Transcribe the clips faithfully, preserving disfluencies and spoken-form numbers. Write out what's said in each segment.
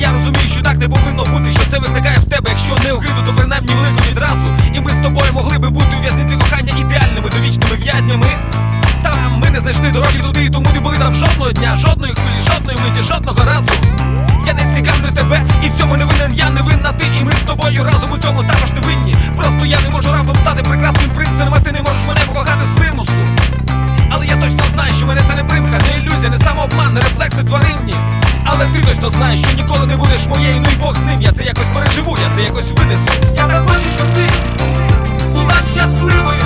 я розумію, що так не повинно бути, що це викликає в тебе, якщо не огиду, то принаймні велику відразу. І ми з тобою могли би бути у в'язниці кохання ідеальними довічними в'язнями. Там ми не знайшли дороги туди, тому не були там жодного дня, жодної хвилі, жодної миті, жодного разу. Я не цікавлю тебе, і в цьому не винен я, не винна ти, і ми з тобою разом у цьому також не винні. Просто я не можу раптом стати прекрасним принцем, а ти не можеш мене покохати з примусу. Але я точно знаю, що мене це не примха, не ілюзія, не самообман, не рефлекси тваринні. Але ти точно знаєш, що ніколи не будеш моєю, ну і Бог з ним. Я це якось переживу, я це якось винесу. Я не хочу, щоб ти була щасливою.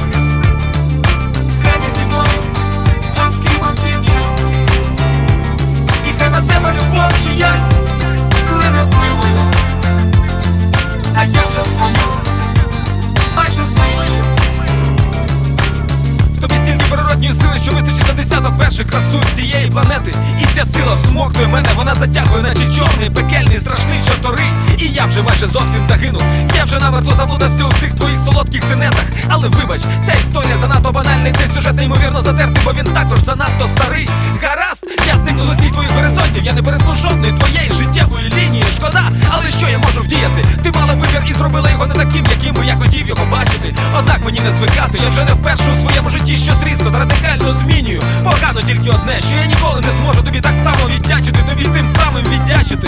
Хай не зі мною, а з кимось іншим. І хай на тебе любов чиясь хлине силою. А я вже свою майже знищив. В тобі стільки природньої сили, що вистачить за десяток перших красунь цієї планети. І ця сила всмоктує мене, вона затягує, наче чорний, пекельний, страшний чорторий. І я вже майже зовсім загинув. Я вже намертво заблудився у цих твоїх солодких тенетах. Але вибач, ця історія занадто банальна, і цей сюжет неймовірно затертий, бо він також занадто старий. Гаразд, я зникну з усіх твоїх горизонтів, я не перетну жодної твоєї життєвої лінії. Шкода, але що я можу вдіяти? Ти мала вибір і зробила його не таким, яким би я хотів його бачити. Однак мені не звикати, я вже не вперше у своєму житті щось різко та радикально змінюю. Погано тільки одне, що я ніколи не зможу тобі так само віддячити, тобі тим самим віддячити.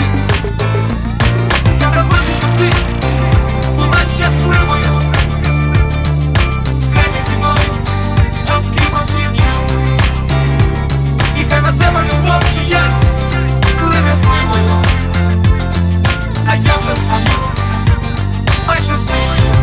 Я не хочу, щоб ти була щасливою. Хай не зі мною, а з кимось іншим. І хай на тебе любов чиясь хлине силою. А я вже свою майже знищив.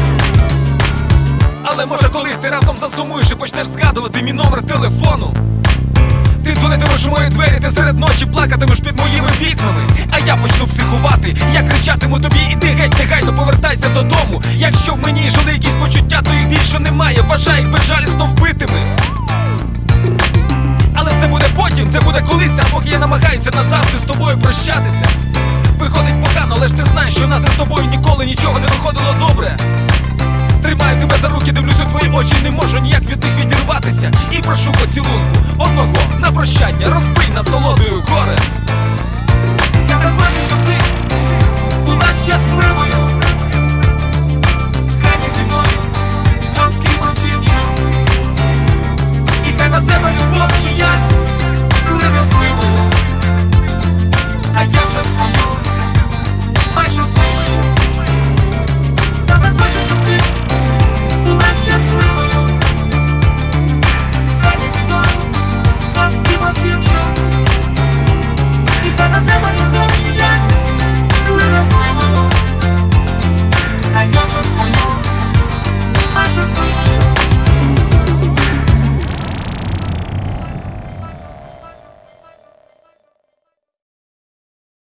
Але може колись ти раптом засумуєш і почнеш згадувати мій номер телефону. Ти дзвонитимеш у мої двері, ти серед ночі плакатимеш під моїми вікнами. А я почну психувати, я кричатиму тобі: іди геть, негайно повертайся додому. Якщо в мені жили якісь почуття, то їх більше немає, вважай їх безжалісно вбитими. Але це буде потім, це буде колись, а поки я намагаюся назавжди з тобою прощатися. Виходить погано, але ж ти знаєш, що в нас із тобою ніколи нічого не виходило добре. Тримаю тебе за руки, дивлюсь у твої очі, не можу ніяк від них відірватися. І прошу поцілунку одного на прощання, розбий насолодою горе.